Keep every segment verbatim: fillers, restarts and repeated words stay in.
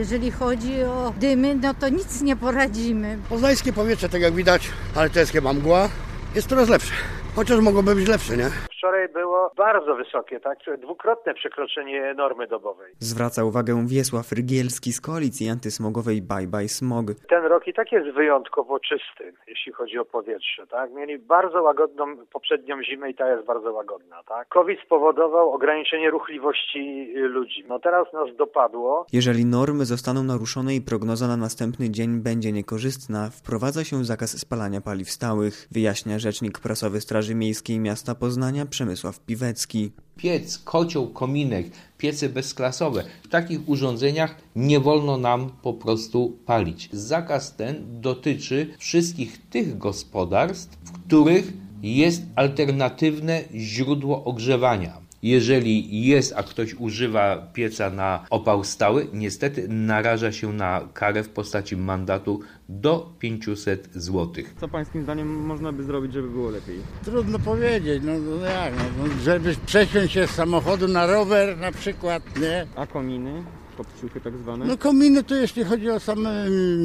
Jeżeli chodzi o dymy, no to nic nie poradzimy. Poznańskie powietrze, tak jak widać, ale to jest chyba mgła, jest coraz lepsze. Chociaż mogłoby być lepsze, nie? Wczoraj było bardzo wysokie, tak? Dwukrotne przekroczenie normy dobowej. Zwraca uwagę Wiesław Rygielski z koalicji antysmogowej Bye Bye Smog. Ten rok i tak jest wyjątkowo czysty, jeśli chodzi o powietrze, tak? Mieli bardzo łagodną poprzednią zimę i ta jest bardzo łagodna, tak? COVID spowodował ograniczenie ruchliwości ludzi. No teraz nas dopadło. Jeżeli normy zostaną naruszone i prognoza na następny dzień będzie niekorzystna, wprowadza się zakaz spalania paliw stałych, wyjaśnia rzecznik prasowy Straży Miejskiej Miasta Poznania Przemysław Piwecki. Piec, kocioł, kominek, piece bezklasowe. W takich urządzeniach nie wolno nam po prostu palić. Zakaz ten dotyczy wszystkich tych gospodarstw, w których jest alternatywne źródło ogrzewania. Jeżeli jest, a ktoś używa pieca na opał stały, niestety naraża się na karę w postaci mandatu do pięćset złotych. Co pańskim zdaniem można by zrobić, żeby było lepiej? Trudno powiedzieć, no, no jak, no, żeby przesiąść się z samochodu na rower na przykład, nie? A kominy? Kopciuchy tak zwane? No kominy to jeśli chodzi o same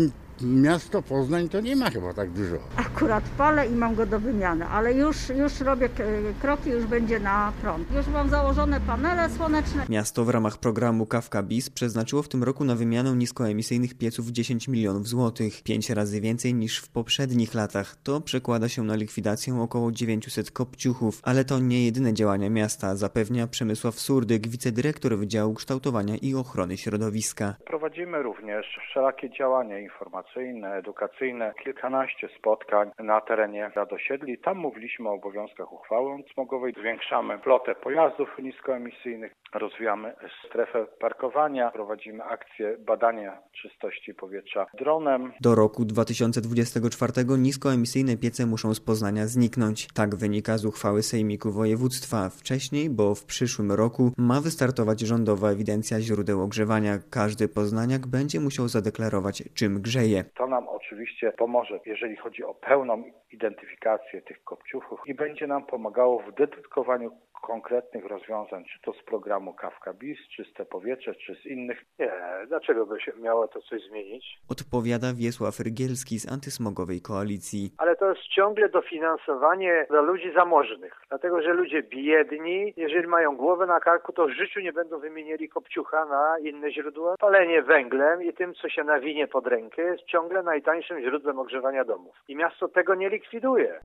miasto Poznań, to nie ma chyba tak dużo. Akurat palę i mam go do wymiany, ale już, już robię kroki, już będzie na prąd. Już mam założone panele słoneczne. Miasto w ramach programu Kawka Bis przeznaczyło w tym roku na wymianę niskoemisyjnych pieców dziesięć milionów złotych, pięć razy więcej niż w poprzednich latach. To przekłada się na likwidację około dziewięciuset kopciuchów, ale to nie jedyne działania miasta, zapewnia Przemysław Surdyk, wicedyrektor Wydziału Kształtowania i Ochrony Środowiska. Prowadzimy również wszelakie działania informacyjne, edukacyjne, kilkanaście spotkań na terenie Radosiedli. Tam mówiliśmy o obowiązkach uchwały antymogowej, zwiększamy flotę pojazdów niskoemisyjnych, rozwijamy strefę parkowania, prowadzimy akcję badania czystości powietrza dronem. Do roku dwa tysiące dwudziestego czwartego niskoemisyjne piece muszą z Poznania zniknąć. Tak wynika z uchwały Sejmiku Województwa. Wcześniej, bo w przyszłym roku ma wystartować rządowa ewidencja źródeł ogrzewania. Każdy poznaniak będzie musiał zadeklarować, czym grzeje. To nam oczywiście pomoże, jeżeli chodzi o pełną identyfikację tych kopciuchów i będzie nam pomagało w dedykowaniu konkretnych rozwiązań, czy to z programu Kawka Bis, Czyste Powietrze, czy z innych. Nie, dlaczego by się miało to coś zmienić? Odpowiada Wiesław Rygielski z antysmogowej koalicji. Ale to jest ciągle dofinansowanie dla ludzi zamożnych, dlatego że ludzie biedni, jeżeli mają głowę na karku, to w życiu nie będą wymienili kopciucha na inne źródła. Palenie węglem i tym, co się nawinie pod rękę, jest ciągle najtańszym źródłem ogrzewania domów. I miasto tego nie likwiduje.